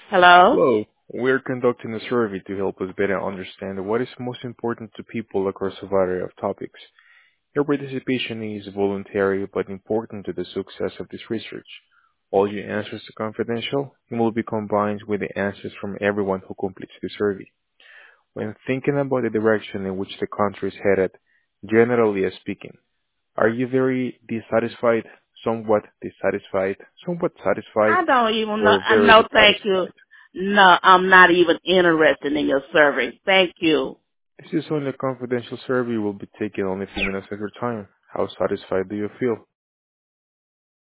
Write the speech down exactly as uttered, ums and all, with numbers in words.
Hello? Hello. We're conducting a survey to help us better understand what is most important to people across a variety of topics. Your participation is voluntary but important to the success of this research. All your answers are confidential and will be combined with the answers from everyone who completes the survey. When thinking about the direction in which the country is headed, generally speaking, are you very dissatisfied, somewhat dissatisfied, somewhat satisfied, I don't even know. or I very No, thank you. dissatisfied? No, I'm not even interested in your survey. Thank you. This is only a confidential survey will be taking only a few minutes of your time. How satisfied do you feel?